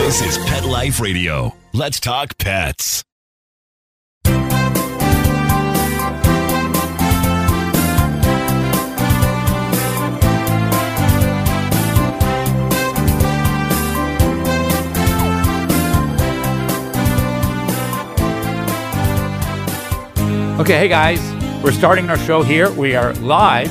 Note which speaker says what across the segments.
Speaker 1: This is Pet Life Radio. Let's talk pets.
Speaker 2: Okay, hey guys, we're starting our show here. We are live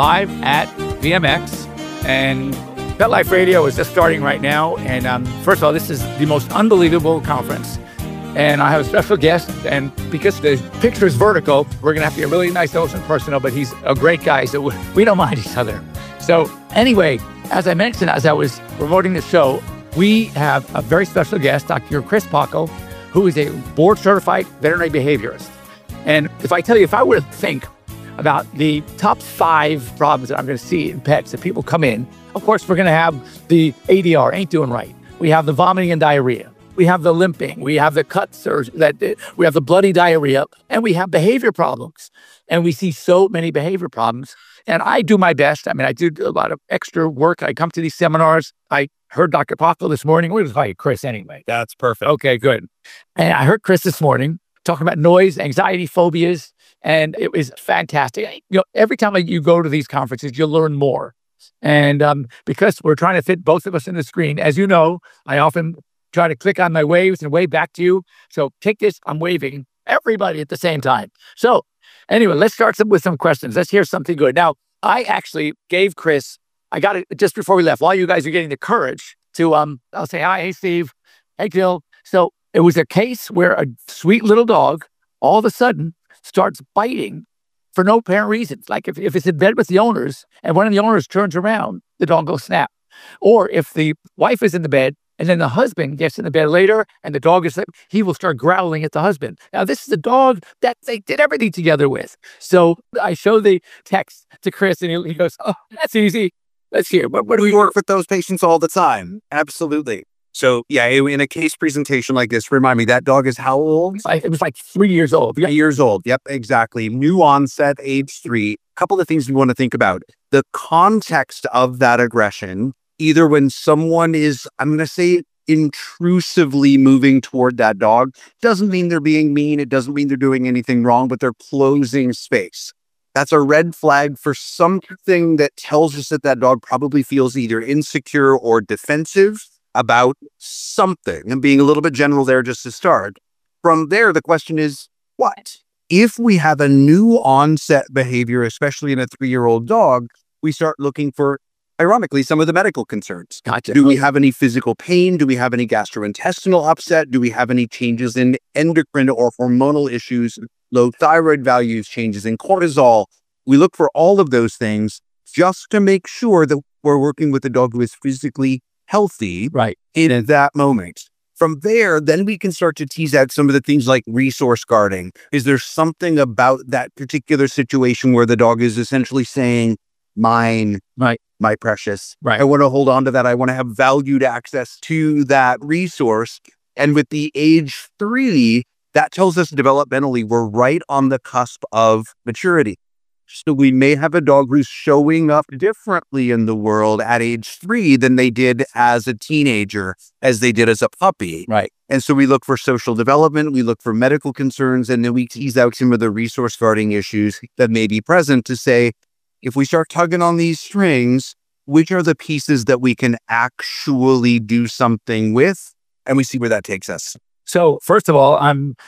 Speaker 2: at VMX, and Pet Life Radio is just starting right now. And first of all, this is the most unbelievable conference. And I have a special guest, and because the picture is vertical, we're going to have to get really nice and personal, but he's a great guy, so we don't mind each other. So anyway, as I mentioned, as I was promoting the show, we have a very special guest, Dr. Chris Pacco, who is a board-certified veterinary behaviorist. And if I were to think about the top 5 problems that I'm going to see in pets that people come in, of course, we're going to have the ADR, ain't doing right. We have the vomiting and diarrhea. We have the limping. We have the cuts, we have the bloody diarrhea, and we have behavior problems. And we see so many behavior problems. And I do my best. I mean, I do a lot of extra work. I come to these seminars. I heard Dr. Pacco this morning. We're going to call you Chris anyway.
Speaker 3: That's perfect.
Speaker 2: Okay, good. And I heard Chris this morning talking about noise, anxiety, phobias, and it was fantastic. You know, every time you go to these conferences, you'll learn more. And because we're trying to fit both of us in the screen, as you know, I often try to click on my waves and wave back to you. So take this, I'm waving everybody at the same time. So anyway, let's start with some questions. Let's hear something good. Now, I actually gave Chris, I got it just before we left, while you guys are getting the courage to, I'll say, hi, hey, Steve, hey, Jill. So it was a case where a sweet little dog all of a sudden starts biting for no apparent reason. Like if it's in bed with the owners and one of the owners turns around, the dog goes snap. Or if the wife is in the bed and then the husband gets in the bed later and the dog is, he will start growling at the husband. Now, this is a dog that they did everything together with. So I show the text to Chris and he goes, oh, that's easy. Let's hear. What do
Speaker 3: we work with those patients all the time? Absolutely. So, yeah, in a case presentation like this, remind me, that dog is how old?
Speaker 2: It was like 3 years old.
Speaker 3: 3 years old. Yep, exactly. New onset, age 3. A couple of things we want to think about. The context of that aggression, either when someone is, I'm going to say, intrusively moving toward that dog, doesn't mean they're being mean. It doesn't mean they're doing anything wrong, but they're closing space. That's a red flag for something that tells us that that dog probably feels either insecure or defensive about something, and being a little bit general there just to start. From there, the question is, what? If we have a new onset behavior, especially in a 3-year-old dog, we start looking for, ironically, some of the medical concerns.
Speaker 2: Gotcha.
Speaker 3: Do we have any physical pain? Do we have any gastrointestinal upset? Do we have any changes in endocrine or hormonal issues, low thyroid values, changes in cortisol? We look for all of those things just to make sure that we're working with a dog who is physically healthy
Speaker 2: right
Speaker 3: in that moment. From there, then we can start to tease out some of the things like resource guarding. Is there something about that particular situation where the dog is essentially saying, mine,
Speaker 2: right,
Speaker 3: my precious,
Speaker 2: right,
Speaker 3: I want to hold on to that. I want to have valued access to that resource. And with the age 3, that tells us developmentally, we're right on the cusp of maturity. So we may have a dog who's showing up differently in the world at age 3 than they did as a teenager, as they did as a puppy.
Speaker 2: Right.
Speaker 3: And so we look for social development, we look for medical concerns, and then we tease out some of the resource guarding issues that may be present to say, if we start tugging on these strings, which are the pieces that we can actually do something with? And we see where that takes us.
Speaker 2: So first of all, I'm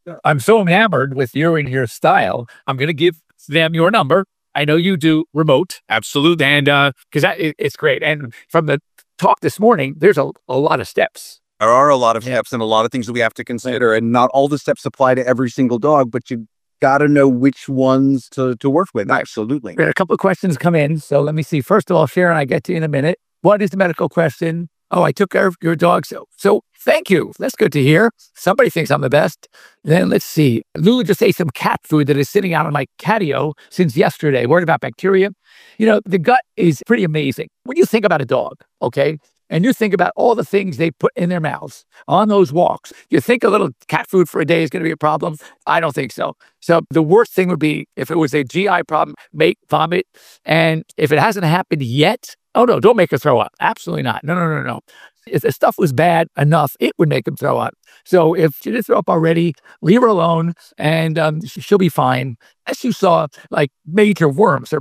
Speaker 2: so enamored with you and your style. I'm going to give them your number. I know you do remote.
Speaker 3: Absolutely.
Speaker 2: And because it's great. And from the talk this morning, there's a lot of steps.
Speaker 3: There are a lot of steps and a lot of things that we have to consider. And not all the steps apply to every single dog, but you got to know which ones to work with. Absolutely.
Speaker 2: We had a couple of questions come in. So let me see. First of all, Sharon, I get to you in a minute. What is the medical question? Oh, I took care of your dog. So thank you. That's good to hear. Somebody thinks I'm the best. Then let's see. Lulu just ate some cat food that is sitting out on my catio since yesterday. Worried about bacteria. You know, the gut is pretty amazing. When you think about a dog, okay, and you think about all the things they put in their mouths on those walks, you think a little cat food for a day is going to be a problem? I don't think so. So the worst thing would be if it was a GI problem, make vomit. And if it hasn't happened yet, Oh, no, don't make her throw up. Absolutely not. No, no, no, no. If the stuff was bad enough, it would make them throw up. So if she did throw up already, leave her alone and she'll be fine. As you saw, like major worms or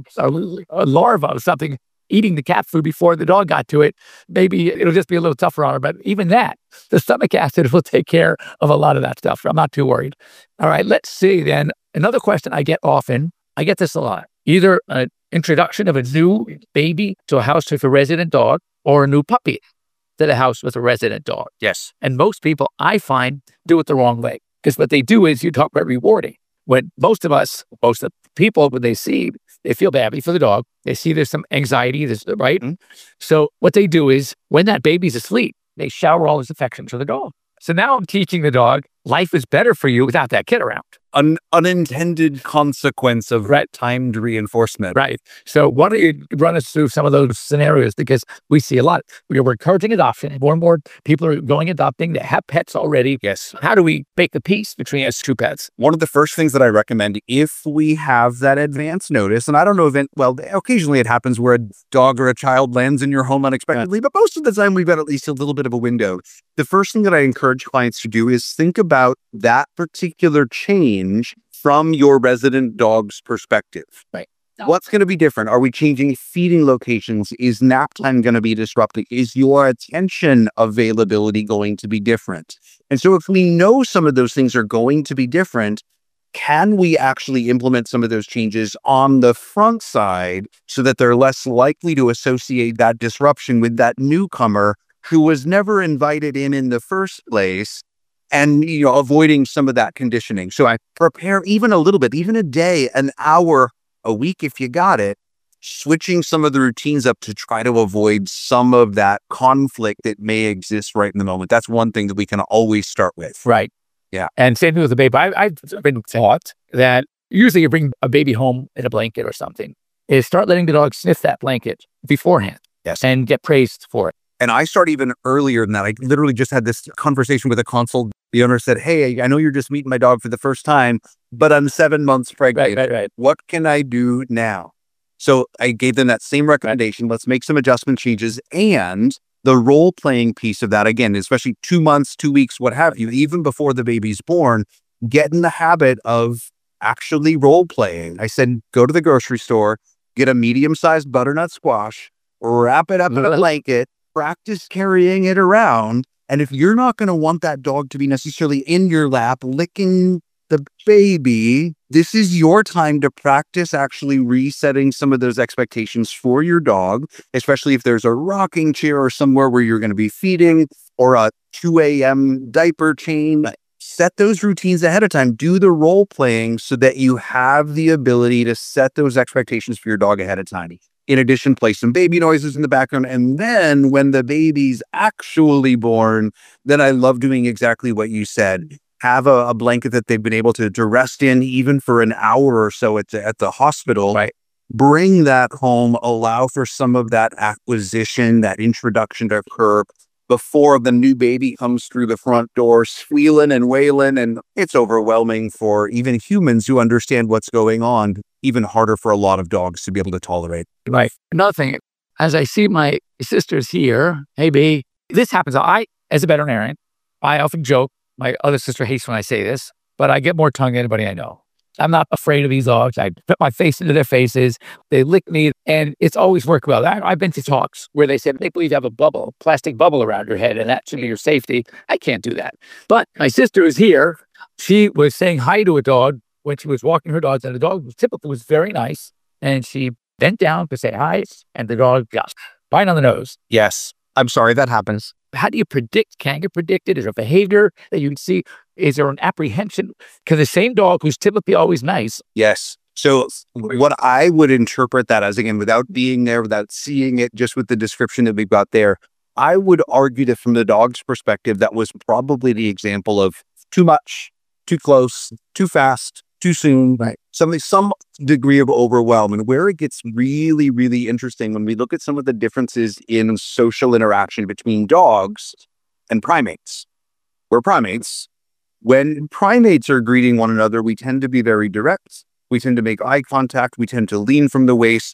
Speaker 2: a larva or something eating the cat food before the dog got to it, maybe it'll just be a little tougher on her. But even that, the stomach acid will take care of a lot of that stuff. I'm not too worried. All right, let's see then. Another question I get often, I get this a lot. Either an introduction of a new baby to a house with a resident dog or a new puppy to the house with a resident dog.
Speaker 3: Yes.
Speaker 2: And most people, I find, do it the wrong way. Because what they do is you talk about rewarding. When most of the people, when they see, they feel badly for the dog. They see there's some anxiety, right? Mm-hmm. So what they do is when that baby's asleep, they shower all his affection to the dog. So now I'm teaching the dog, life is better for you without that kid around.
Speaker 3: An unintended consequence of timed reinforcement.
Speaker 2: Right. So why don't you run us through some of those scenarios? Because we see a lot. We're encouraging adoption. More and more people are going adopting. They have pets already.
Speaker 3: Yes.
Speaker 2: How do we make the peace between us two pets?
Speaker 3: One of the first things that I recommend, if we have that advance notice, and I don't know if occasionally it happens where a dog or a child lands in your home unexpectedly, but most of the time we've got at least a little bit of a window. The first thing that I encourage clients to do is think about that particular change from your resident dog's perspective.
Speaker 2: Right.
Speaker 3: What's going to be different? Are we changing feeding locations? Is nap time going to be disrupted? Is your attention availability going to be different? And so if we know some of those things are going to be different, can we actually implement some of those changes on the front side so that they're less likely to associate that disruption with that newcomer who was never invited in the first place? And, avoiding some of that conditioning. So I prepare even a little bit, even a day, an hour, a week, if you got it, switching some of the routines up to try to avoid some of that conflict that may exist right in the moment. That's one thing that we can always start with.
Speaker 2: Right.
Speaker 3: Yeah.
Speaker 2: And same thing with the baby. I've been taught that usually you bring a baby home in a blanket or something, is start letting the dog sniff that blanket beforehand.
Speaker 3: Yes.
Speaker 2: And get praised for it.
Speaker 3: And I start even earlier than that. I literally just had this conversation with a consult. The owner said, "Hey, I know you're just meeting my dog for the first time, but I'm 7 months pregnant.
Speaker 2: Right.
Speaker 3: What can I do now?" So I gave them that same recommendation. Let's make some adjustment changes. And the role playing piece of that, again, especially 2 months, 2 weeks, what have you, even before the baby's born, get in the habit of actually role playing. I said, go to the grocery store, get a medium-sized butternut squash, wrap it up in a blanket, practice carrying it around. And if you're not going to want that dog to be necessarily in your lap, licking the baby, this is your time to practice actually resetting some of those expectations for your dog, especially if there's a rocking chair or somewhere where you're going to be feeding or a 2 a.m. diaper change. Set those routines ahead of time. Do the role playing so that you have the ability to set those expectations for your dog ahead of time. In addition, play some baby noises in the background. And then when the baby's actually born, then I love doing exactly what you said. Have a blanket that they've been able to rest in even for an hour or so at the hospital.
Speaker 2: Right.
Speaker 3: Bring that home, allow for some of that acquisition, that introduction to occur before the new baby comes through the front door, squealing and wailing. And it's overwhelming for even humans who understand what's going on. Even harder for a lot of dogs to be able to tolerate.
Speaker 2: Right. Another thing, as I see my sisters here, hey, B, this happens. I, as a veterinarian, I often joke, my other sister hates when I say this, but I get more tongue than anybody I know. I'm not afraid of these dogs. I put my face into their faces. They lick me, and it's always worked well. I've been to talks where they said, they believe you have a plastic bubble around your head, and that should be your safety. I can't do that. But my sister is here. She was saying hi to a dog when she was walking her dogs, and the dog typically was very nice. And she bent down to say hi, and the dog got bite on the nose.
Speaker 3: Yes. I'm sorry, that happens.
Speaker 2: How do you predict? Can get predicted? Is there a behavior that you can see? Is there an apprehension? Because the same dog who's typically always nice.
Speaker 3: Yes. So what I would interpret that as, again, without being there, without seeing it, just with the description that we've got there, I would argue that from the dog's perspective, that was probably the example of too much, too close, too fast, too soon,
Speaker 2: right?
Speaker 3: Some degree of overwhelm. And where it gets really, really interesting when we look at some of the differences in social interaction between dogs and primates. We're primates. When primates are greeting one another, we tend to be very direct. We tend to make eye contact. We tend to lean from the waist.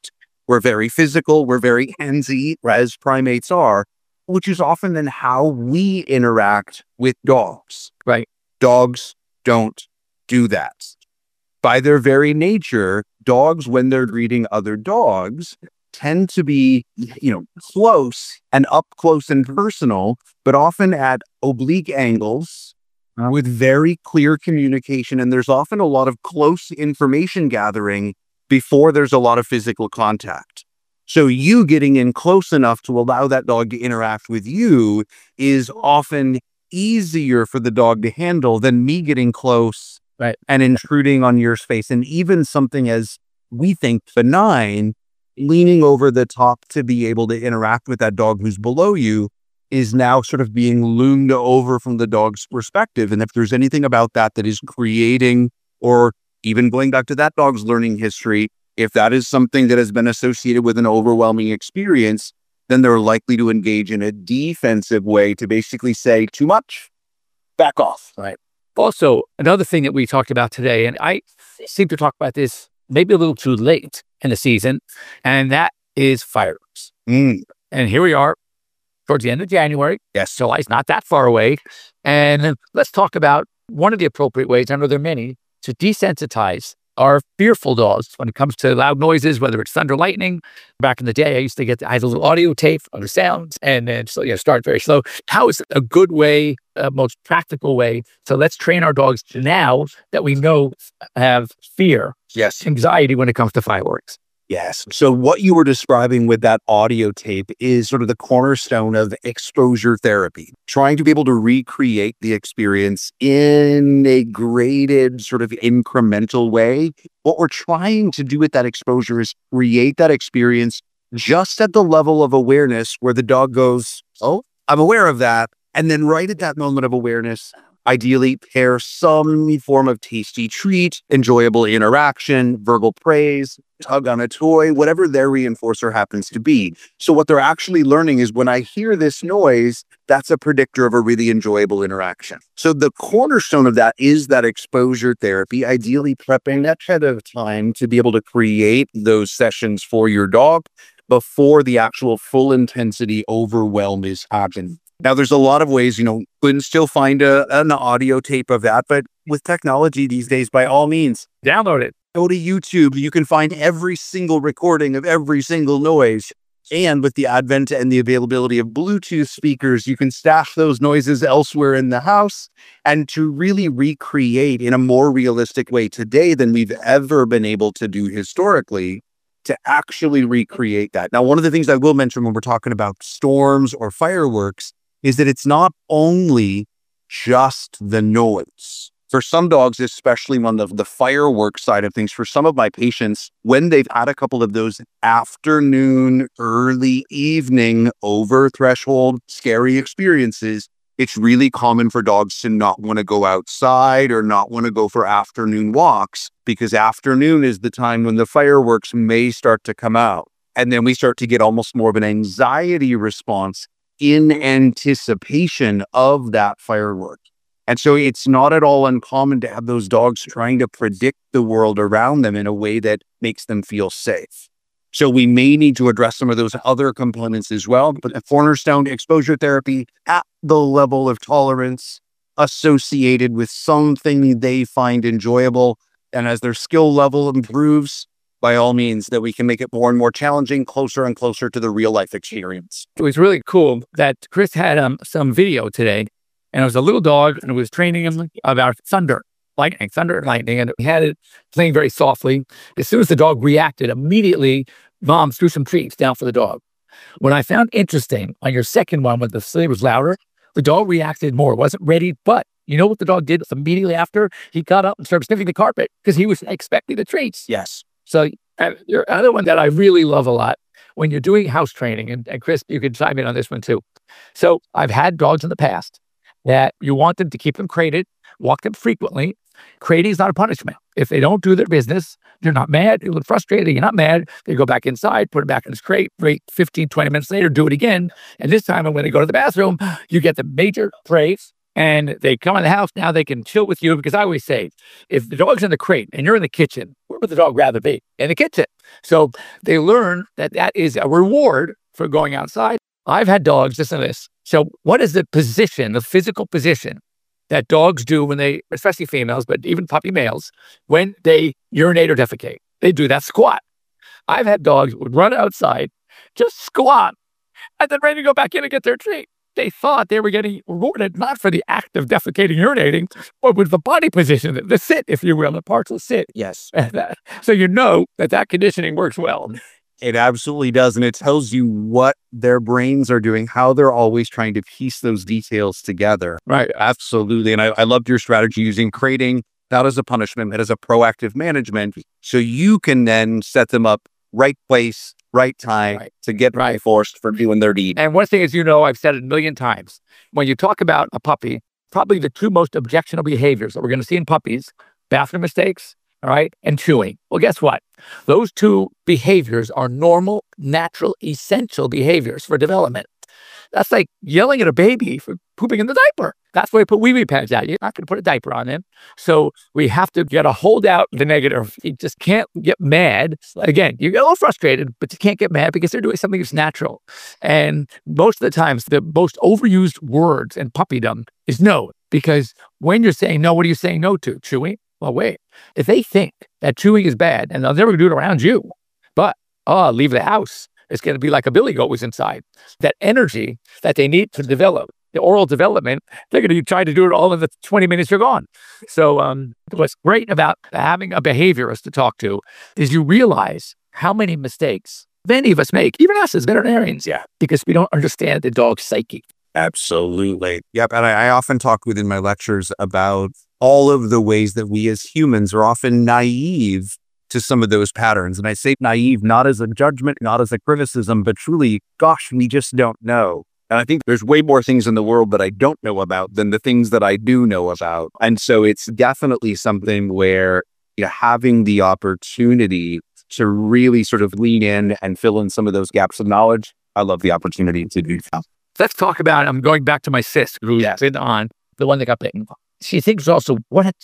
Speaker 3: We're very physical. We're very handsy, as primates are, which is often then how we interact with dogs.
Speaker 2: Right.
Speaker 3: Dogs don't do that. By their very nature, dogs, when they're greeting other dogs, tend to be, close and up close and personal, but often at oblique angles with very clear communication. And there's often a lot of close information gathering before there's a lot of physical contact. So you getting in close enough to allow that dog to interact with you is often easier for the dog to handle than me getting close and intruding on your space. And even something as we think benign, leaning over the top to be able to interact with that dog who's below you is now sort of being loomed over from the dog's perspective. And if there's anything about that that is creating, or even going back to that dog's learning history, if that is something that has been associated with an overwhelming experience, then they're likely to engage in a defensive way to basically say, too much, back off.
Speaker 2: Right. Also, another thing that we talked about today, and I seem to talk about this maybe a little too late in the season, and that is fireworks. And here we are towards the end of January.
Speaker 3: Yes.
Speaker 2: July's not that far away. And let's talk about one of the appropriate ways, I know there are many, to desensitize our fearful dogs when it comes to loud noises, whether it's thunder, lightning. Back in the day, I had a little audio tape on the sounds and then start very slow. How is a good way, most practical way? So let's train our dogs now that we know have fear, anxiety when it comes to fireworks.
Speaker 3: Yes. So what you were describing with that audio tape is sort of the cornerstone of exposure therapy, trying to be able to recreate the experience in a graded sort of incremental way. What we're trying to do with that exposure is create that experience just at the level of awareness where the dog goes, oh, I'm aware of that. And then right at that moment of awareness, ideally pair some form of tasty treat, enjoyable interaction, verbal praise, tug on a toy, whatever their reinforcer happens to be. So what they're actually learning is when I hear this noise, that's a predictor of a really enjoyable interaction. So the cornerstone of that is that exposure therapy, ideally prepping that ahead of time to be able to create those sessions for your dog before the actual full intensity overwhelm is happening. Now, there's a lot of ways, you can still find an audio tape of that, but with technology these days, by all means,
Speaker 2: download it.
Speaker 3: Go to YouTube. You can find every single recording of every single noise. And with the advent and the availability of Bluetooth speakers, you can stash those noises elsewhere in the house and to really recreate in a more realistic way today than we've ever been able to do historically, to actually recreate that. Now, one of the things I will mention when we're talking about storms or fireworks is that it's not only just the noise. For some dogs, especially on the fireworks side of things, for some of my patients, when they've had a couple of those afternoon, early evening, over threshold, scary experiences, it's really common for dogs to not want to go outside or not want to go for afternoon walks, because afternoon is the time when the fireworks may start to come out. And then we start to get almost more of an anxiety response in anticipation of that firework. And so it's not at all uncommon to have those dogs trying to predict the world around them in a way that makes them feel safe. So we may need to address some of those other components as well, but the cornerstone exposure therapy at the level of tolerance associated with something they find enjoyable. And as their skill level improves, by all means, that we can make it more and more challenging, closer and closer to the real life experience.
Speaker 2: It was really cool that Chris had some video today, and it was a little dog, and it was training him about thunder, lightning, and he had it playing very softly. As soon as the dog reacted, immediately, Mom threw some treats down for the dog. What I found interesting on your second one, when the sleigh was louder, the dog reacted more, wasn't ready, but you know what the dog did immediately after? He got up and started sniffing the carpet because he was expecting the treats.
Speaker 3: Yes.
Speaker 2: So your other one that I really love a lot, when you're doing house training, and Chris, you can chime in on this one too. So I've had dogs in the past that you want them to keep them crated, walk them frequently. Crating is not a punishment. If they don't do their business, they're not mad, you're a little frustrated, you're not mad, they go back inside, put it back in his crate, wait 15, 20 minutes later, do it again. And this time when they go to the bathroom, you get the major praise and they come in the house. Now they can chill with you, because I always say, if the dog's in the crate and you're in the kitchen, where would the dog rather be? In the kitchen. So they learn that that is a reward for going outside. I've had dogs, listen to this. So what is the position, the physical position that dogs do when they, especially females, but even puppy males, when they urinate or defecate? They do that squat. I've had dogs who would run outside, just squat, and then ready to go back in and get their treat. They thought they were getting rewarded not for the act of defecating, urinating, but with the body position, the sit, if you will, the partial sit.
Speaker 3: Yes.
Speaker 2: So you know that conditioning works well.
Speaker 3: It absolutely does. And it tells you what their brains are doing, how they're always trying to piece those details together.
Speaker 2: Right.
Speaker 3: Absolutely. And I loved your strategy using crating, not as a punishment, but as a proactive management. So you can then set them up right place, right time to get reinforced for doing their deed.
Speaker 2: And one thing is, I've said it a million times, when you talk about a puppy, probably the two most objectionable behaviors that we're going to see in puppies, bathroom mistakes, all right, and chewing. Well, guess what? Those two behaviors are normal, natural, essential behaviors for development. That's like yelling at a baby for pooping in the diaper. That's why we put wee-wee pads out. You're not going to put a diaper on him. So we have to get a hold out the negative. You just can't get mad. Again, you get a little frustrated, but you can't get mad because they're doing something that's natural. And most of the times, the most overused words in puppydom is no. Because when you're saying no, what are you saying no to? Chewing? Well, wait. If they think that chewing is bad, and they'll never do it around you, but, leave the house. It's going to be like a billy goat was inside. That energy that they need to develop, the oral development, they're going to try to do it all in the 20 minutes you're gone. So what's great about having a behaviorist to talk to is you realize how many mistakes many of us make, even us as veterinarians, because we don't understand the dog's psyche.
Speaker 3: Absolutely. Yep. And I often talk within my lectures about all of the ways that we as humans are often naive to some of those patterns. And I say naive, not as a judgment, not as a criticism, but truly, gosh, we just don't know. And I think there's way more things in the world that I don't know about than the things that I do know about. And so it's definitely something where having the opportunity to really sort of lean in and fill in some of those gaps of knowledge, I love the opportunity to do that.
Speaker 2: Let's talk about, I'm going back to my sis, who's been on, the one that got bitten. She thinks also,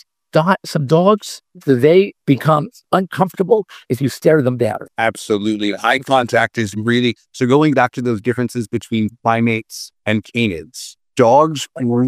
Speaker 2: some dogs, do they become uncomfortable if you stare them down?
Speaker 3: Absolutely. Eye contact is really, so going back to those differences between primates and canids, dogs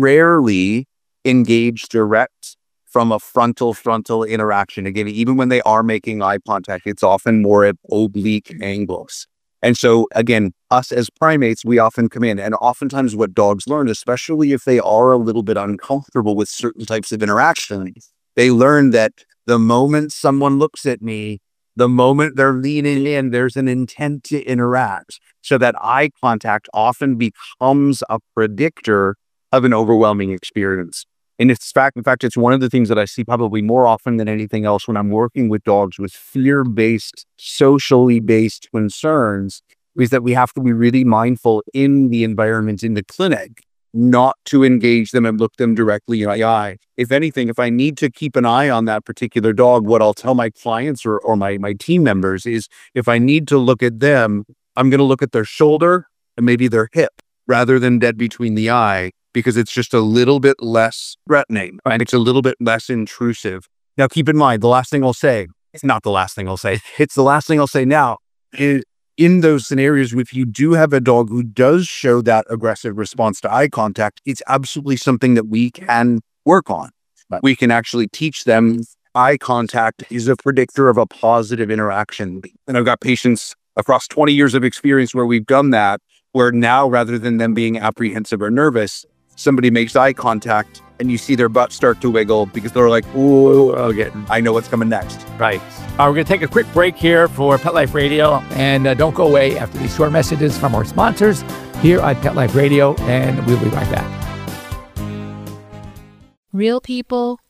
Speaker 3: rarely engage direct from a frontal interaction. Again, even when they are making eye contact, it's often more at oblique angles. And so again, us as primates, we often come in, and oftentimes what dogs learn, especially if they are a little bit uncomfortable with certain types of interactions, they learn that the moment someone looks at me, the moment they're leaning in, there's an intent to interact. So that eye contact often becomes a predictor of an overwhelming experience. And in fact, it's one of the things that I see probably more often than anything else when I'm working with dogs with fear-based, socially based concerns, is that we have to be really mindful in the environment in the clinic not to engage them and look them directly in the eye. If anything, if I need to keep an eye on that particular dog, what I'll tell my clients or my team members is, if I need to look at them, I'm going to look at their shoulder and maybe their hip rather than dead between the eye, because it's just a little bit less threatening and it's a little bit less intrusive. Now, keep in mind, the last thing I'll say, it's not the last thing I'll say, it's the last thing I'll say now, is in those scenarios, if you do have a dog who does show that aggressive response to eye contact, it's absolutely something that we can work on. We can actually teach them eye contact is a predictor of a positive interaction. And I've got patients across 20 years of experience where we've done that, where now rather than them being apprehensive or nervous, somebody makes eye contact and you see their butt start to wiggle because they're like, "Ooh, okay, I know what's coming next."
Speaker 2: Right. We're going to take a quick break here for Pet Life Radio, and don't go away after these short messages from our sponsors here at Pet Life Radio, and we'll be right back.
Speaker 4: Real people,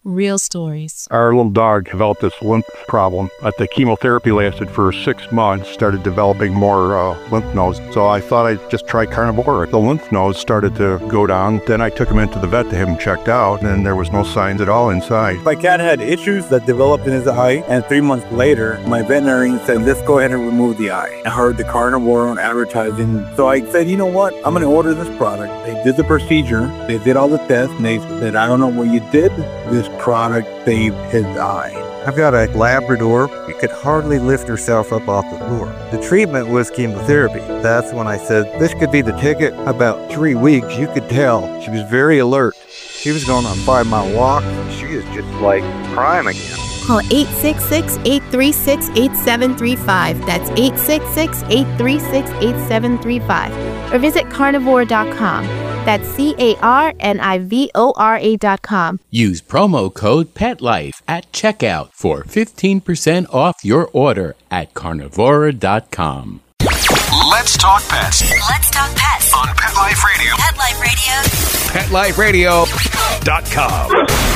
Speaker 4: Real stories.
Speaker 5: Our little dog developed this lymph problem. The chemotherapy lasted for 6 months, started developing more lymph nodes. So I thought I'd just try Carnivora. The lymph nodes started to go down. Then I took him into the vet to have him checked out, and there was no signs at all inside.
Speaker 6: My cat had issues that developed in his eye, and 3 months later, my veterinarian said, let's go ahead and remove the eye. I heard the Carnivora on advertising, so I said, you know what? I'm going to order this product. They did the procedure, they did all the tests, and they said, I don't know what you did. This product saved his eye.
Speaker 7: I've got a Labrador. She could hardly lift herself up off the floor. The treatment was chemotherapy. That's when I said, this could be the ticket. About 3 weeks, you could tell she was very alert. She was going on a 5-mile walk. She is just like prime again.
Speaker 8: Call 866-836-8735. That's 866-836-8735. Or visit carnivora.com. That's carnivora.com.
Speaker 9: Use promo code PETLIFE at checkout for 15% off your order at carnivora.com.
Speaker 1: Let's talk pets.
Speaker 10: Let's talk pets
Speaker 1: On Pet Life Radio.
Speaker 10: Pet Life Radio.
Speaker 1: PetLifeRadio.com.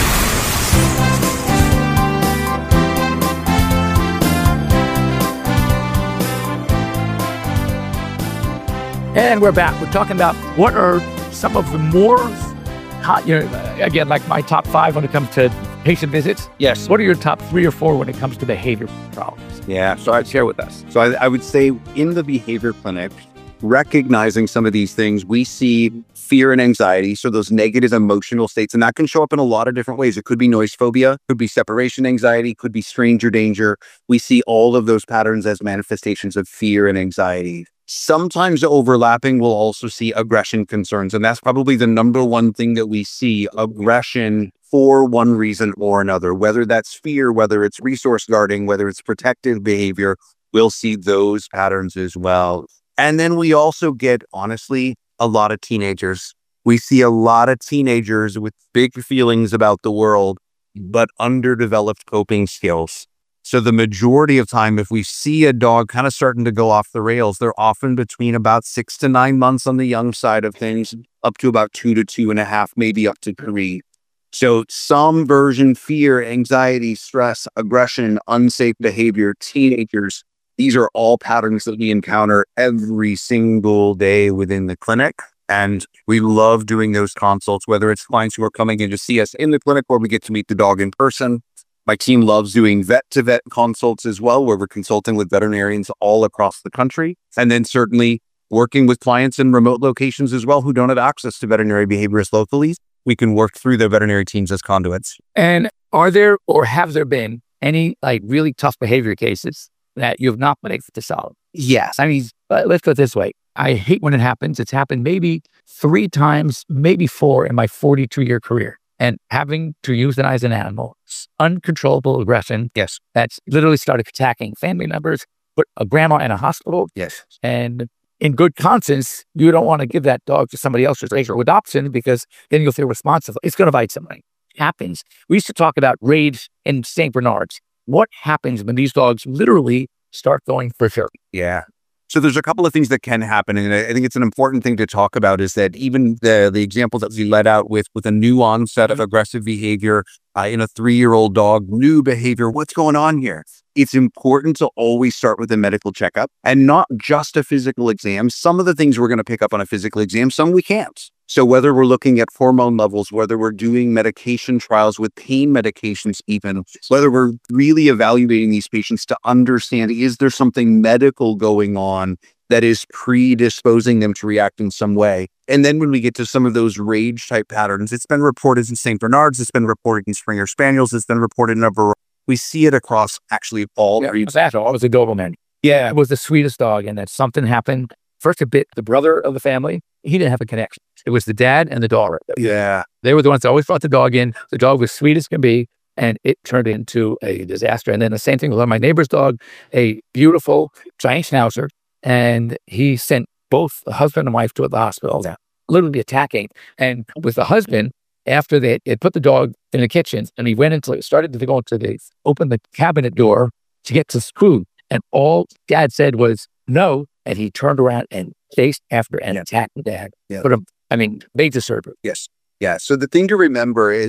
Speaker 2: And we're back. We're talking about what are some of the more hot, again, like my top 5 when it comes to patient visits.
Speaker 3: Yes.
Speaker 2: What are your top 3 or 4 when it comes to behavior problems?
Speaker 3: Yeah.
Speaker 2: So I'd share with us.
Speaker 3: So I would say in the behavior clinic, recognizing some of these things, we see fear and anxiety. So those negative emotional states, and that can show up in a lot of different ways. It could be noise phobia, could be separation anxiety, could be stranger danger. We see all of those patterns as manifestations of fear and anxiety. Sometimes overlapping, we'll also see aggression concerns. And that's probably the number one thing that we see, aggression for one reason or another, whether that's fear, whether it's resource guarding, whether it's protective behavior, we'll see those patterns as well. And then we also get, honestly, a lot of teenagers. We see a lot of teenagers with big feelings about the world, but underdeveloped coping skills. So the majority of time, if we see a dog kind of starting to go off the rails, they're often between about 6 to 9 months on the young side of things, up to about 2 to 2.5, maybe up to 3. So some version, fear, anxiety, stress, aggression, unsafe behavior, teenagers, these are all patterns that we encounter every single day within the clinic. And we love doing those consults, whether it's clients who are coming in to see us in the clinic or we get to meet the dog in person. My team loves doing vet-to-vet consults as well, where we're consulting with veterinarians all across the country. And then certainly working with clients in remote locations as well who don't have access to veterinary behaviorists locally. We can work through their veterinary teams as conduits.
Speaker 2: And are there or have there been any really tough behavior cases that you've not been able to solve?
Speaker 3: Yes.
Speaker 2: I mean, let's put it this way. I hate when it happens. It's happened maybe 3 times, maybe 4 in my 42-year career. And having to euthanize an animal, uncontrollable aggression.
Speaker 3: Yes.
Speaker 2: That's literally started attacking family members, put a grandma in a hospital.
Speaker 3: Yes.
Speaker 2: And in good conscience, you don't want to give that dog to somebody else who's raised or adoption because then you'll feel responsible. It's going to bite somebody. It happens. We used to talk about rage in St. Bernards. What happens when these dogs literally start going for sure?
Speaker 3: Yeah. So there's a couple of things that can happen. And I think it's an important thing to talk about is that even the example that we let out with a new onset of aggressive behavior in a 3-year-old dog, new behavior, what's going on here? It's important to always start with a medical checkup and not just a physical exam. Some of the things we're going to pick up on a physical exam, some we can't. So whether we're looking at hormone levels, whether we're doing medication trials with pain medications even, whether we're really evaluating these patients to understand, is there something medical going on that is predisposing them to react in some way? And then when we get to some of those rage type patterns, it's been reported in St. Bernards, it's been reported in Springer Spaniels, it's been reported in a variety. We see it across actually all breeds.
Speaker 2: I was a Doberman. Yeah, it was the sweetest dog, and that something happened. First, it bit the brother of the family. He didn't have a connection. It was the dad and the daughter.
Speaker 3: Yeah.
Speaker 2: They were the ones that always brought the dog in. The dog was sweet as can be, and it turned into a disaster. And then the same thing with my neighbor's dog, a beautiful giant schnauzer, and he sent both the husband and wife to the hospital, literally attacking. And with the husband, after they had put the dog in the kitchen, and he went into, started to go to open the cabinet door to get to food. And all dad said was no. And he turned around and chased after and attacked the dad.
Speaker 3: Yeah.
Speaker 2: Put him, major surgery.
Speaker 3: Yes. Yeah. So the thing to remember is that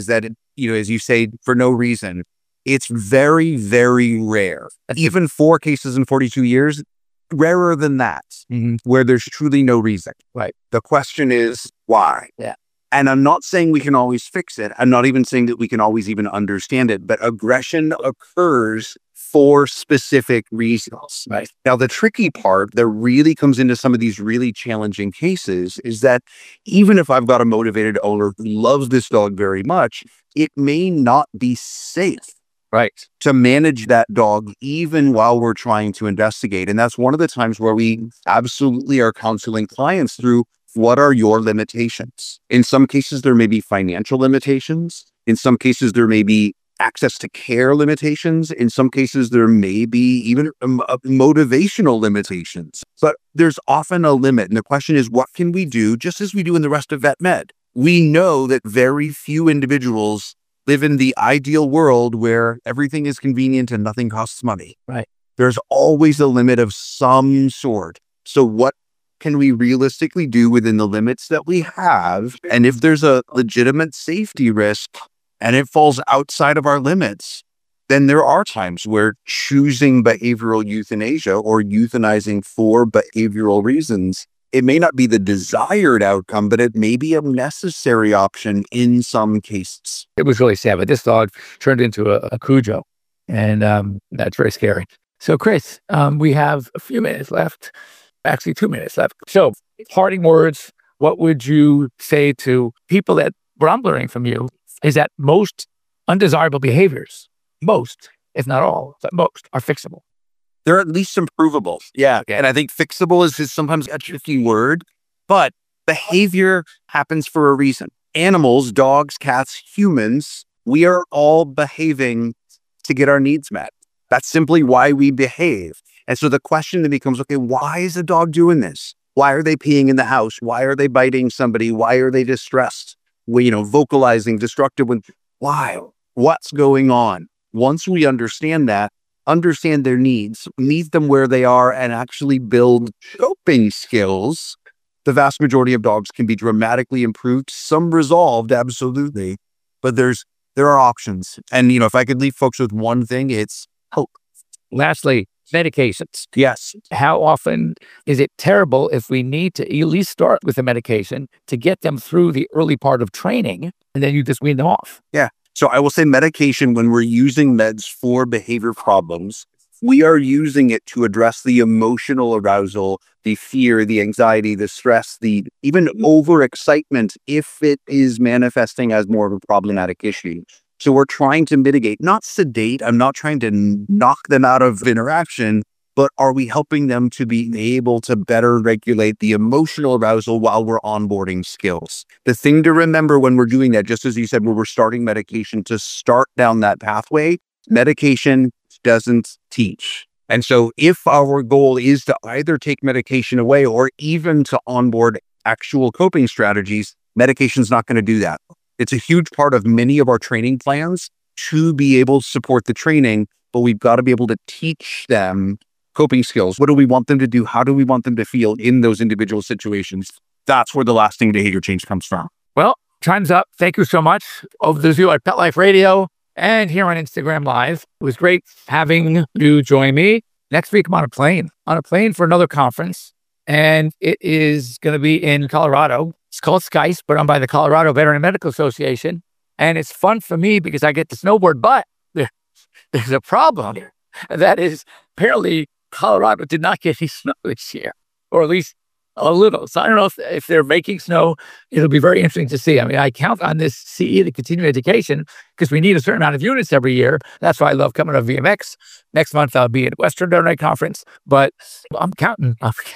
Speaker 3: as you say, for no reason. It's very, very rare. Even 4 cases in 42 years, rarer than that, where there's truly no reason.
Speaker 2: Right.
Speaker 3: The question is why?
Speaker 2: Yeah.
Speaker 3: And I'm not saying we can always fix it. I'm not even saying that we can always even understand it, but aggression occurs for specific reasons.
Speaker 2: Right.
Speaker 3: Now, the tricky part that really comes into some of these really challenging cases is that even if I've got a motivated owner who loves this dog very much, it may not be safe.
Speaker 2: Right.
Speaker 3: To manage that dog, even while we're trying to investigate. And that's one of the times where we absolutely are counseling clients through what are your limitations. In some cases, there may be financial limitations. In some cases, there may be access to care limitations. In some cases, there may be even motivational limitations. But there's often a limit. And the question is, what can we do, just as we do in the rest of vet med? We know that very few individuals live in the ideal world where everything is convenient and nothing costs money.
Speaker 2: Right.
Speaker 3: There's always a limit of some sort. So what can we realistically do within the limits that we have? And if there's a legitimate safety risk and it falls outside of our limits, then there are times where choosing behavioral euthanasia or euthanizing for behavioral reasons, it may not be the desired outcome, but it may be a necessary option in some cases.
Speaker 2: It was really sad, but this dog turned into a Cujo, and that's very scary. So, Chris, we have a few minutes left, actually 2 minutes left. So, parting words, what would you say to people that what I'm learning from you is that most undesirable behaviors, most, if not all, but most, are fixable.
Speaker 3: They're at least improvable. Yeah. And I think fixable is sometimes a tricky word, but behavior happens for a reason. Animals, dogs, cats, humans, we are all behaving to get our needs met. That's simply why we behave. And so the question then becomes, okay, why is the dog doing this? Why are they peeing in the house? Why are they biting somebody? Why are they distressed? Vocalizing, destructive. Why? What's going on? Once we understand that, understand their needs, meet them where they are, and actually build coping skills, the vast majority of dogs can be dramatically improved. Some resolved, absolutely, but there are options. And if I could leave folks with one thing, it's hope.
Speaker 2: Lastly, medications.
Speaker 3: Yes.
Speaker 2: How often is it terrible if we need to at least start with a medication to get them through the early part of training, and then you just wean them off?
Speaker 3: Yeah. So I will say medication, when we're using meds for behavior problems, we are using it to address the emotional arousal, the fear, the anxiety, the stress, the even overexcitement if it is manifesting as more of a problematic issue. So we're trying to mitigate, not sedate. I'm not trying to knock them out of interaction, but are we helping them to be able to better regulate the emotional arousal while we're onboarding skills? The thing to remember when we're doing that, just as you said, when we're starting medication, to start down that pathway, medication doesn't teach. And so if our goal is to either take medication away or even to onboard actual coping strategies, medication's not going to do that. It's a huge part of many of our training plans to be able to support the training, but we've got to be able to teach them coping skills. What do we want them to do? How do we want them to feel in those individual situations? That's where the lasting behavior change comes from.
Speaker 2: Well, time's up. Thank you so much. Over the Zoo at Pet Life Radio and here on Instagram Live. It was great having you join me. Next week, I'm on a plane for another conference, and it is going to be in Colorado. It's called SCICE, but I'm by the Colorado Veterinary Medical Association. And it's fun for me because I get to snowboard, but there's a problem. That is, apparently, Colorado did not get any snow this year, or at least a little. So I don't know if they're making snow. It'll be very interesting to see. I mean, I count on this CE, the continuing education, because we need a certain amount of units every year. That's why I love coming to VMX. Next month, I'll be at Western Veterinary Conference, but I'm counting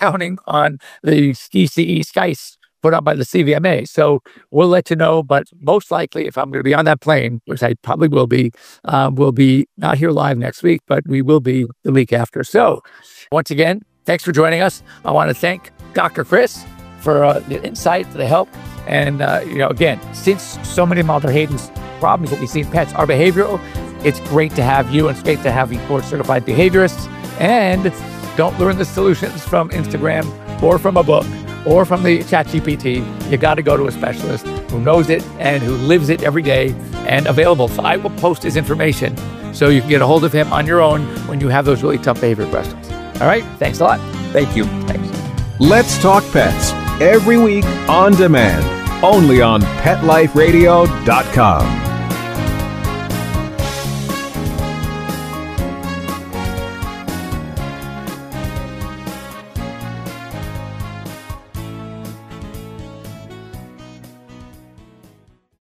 Speaker 2: on the CE SCICE put out by the CVMA. So we'll let you know, but most likely if I'm going to be on that plane, which I probably will be, we'll be not here live next week, but we will be the week after. So once again, thanks for joining us. I want to thank Dr. Chris for the insight, for the help. And, again, since so many of Mother Hayden's problems that we see in pets are behavioral, it's great to have you, and it's great to have you board-certified behaviorists. And don't learn the solutions from Instagram or from a book or from the ChatGPT. You got to go to a specialist who knows it and who lives it every day. and available. So I will post his information so you can get a hold of him on your own when you have those really tough behavior questions. All right. Thanks a lot.
Speaker 3: Thank you.
Speaker 2: Thanks.
Speaker 4: Let's Talk Pets every week on demand, only on PetLifeRadio.com.